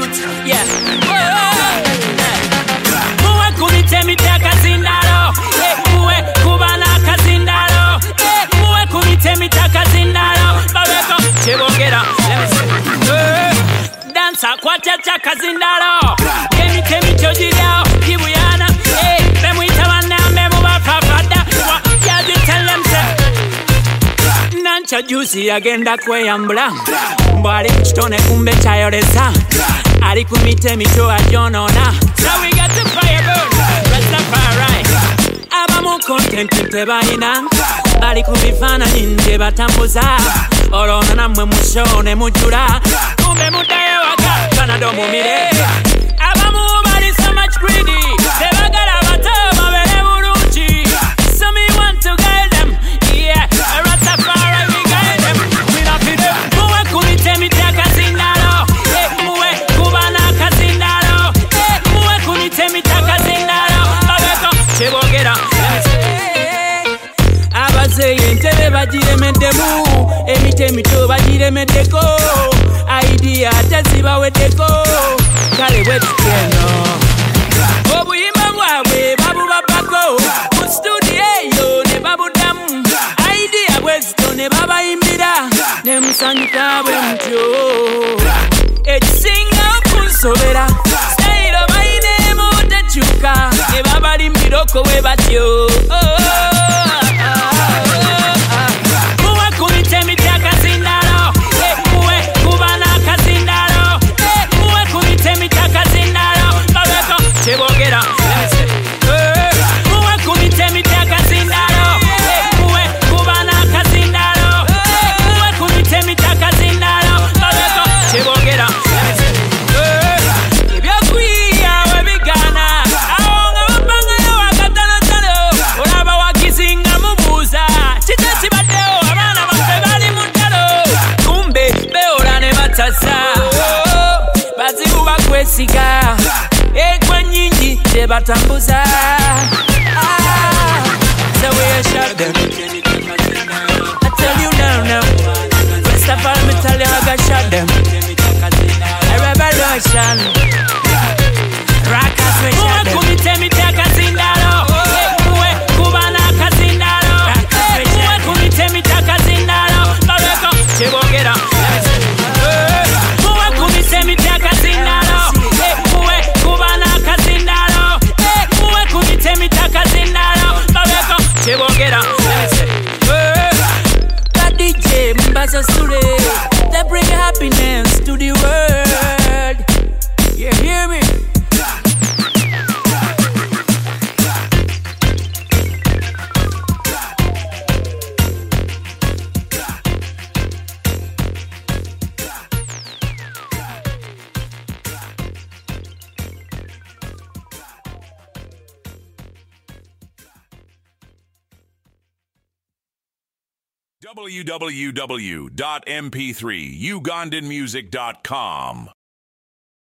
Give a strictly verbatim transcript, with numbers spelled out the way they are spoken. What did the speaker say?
Yeah. Muwe kumite mitaka zindaro. Muwe kubana kazindaro. Muwe kumite mitaka zindaro. Babeko chebogera. Let me see. Dansa kwa chacha kazindaro. Kemi kemi chojidao. Kibuyana. Bemu itawana memu bafafada. Yaji tell them say. Nancha juicy agenda kweyambula. Mbali kuchitone kumbe chayolesa. Ali kumite micho ajonona. So we got the fire burn. Rastafari. Abamu content tebayina. Bali kubifana nje batambuza. Olona namwe mushone mujura. Kumbe mudaye waka Canada mumire. Abamu bali so much greedy. Tebagala batama bere bulungi. So me want to guide them. Yeah, Rastafari we guide them. We not feed them. Muwe kumite mitaka zindaro. Muwe kubana kazindaro. Muwe kumite mitaka zindaro. Babeko chebogera. Abazeye ntebe bagiremeddemu. Emite mito bagiremeddeko. Idea tezibaweddeko. Kale bwetuteno. Obuyimba bwabwe babubabako. Mu studio eyo ne babudamu. Idea bwezito ne babayimbira. Ne musanyuka bwe mutyo. Ekisinga okunsobera. Style bayinemu tekyuka. Ne babalimbirako bwe batyo. Muwe kumite mitaka zindaro. Muwe kubana kazindaro. Muwe kumite mitaka zindaro. Babeko chebogera. Muwe kumite mitaka zindaro. Muwe kubana kazindaro. Muwe kumite mitaka zindaro. Babeko chebogera. Ebyokwiya webigana. Awonga bapanga yo akatanatalo. Olaba wakizinga mubuuza. Kite kibaddeo abaana baffe bali mu ttalo. Kumbe beola ne bataza. Bazibu bakwesiga. Ekwa nnyingi gye batambuza. Ah, so we shut them. I tell you now, now. Rastafari, me tell you I got shut them. A revolution. Rockers, we shut them. Muwe kumite mitaka zindaro. Muwe kubana kazindaro. Muwe kumite mitaka zindaro. Babeko chebogera. Muwe kumite mitaka zindaro. Muwe kubana kazindaro. Muwe kumite mitaka zindaro. Babeko chebogera. But D J Mbaza Sule, they bring happiness to the world. You hear me? w w w dot m p three ugandan music dot com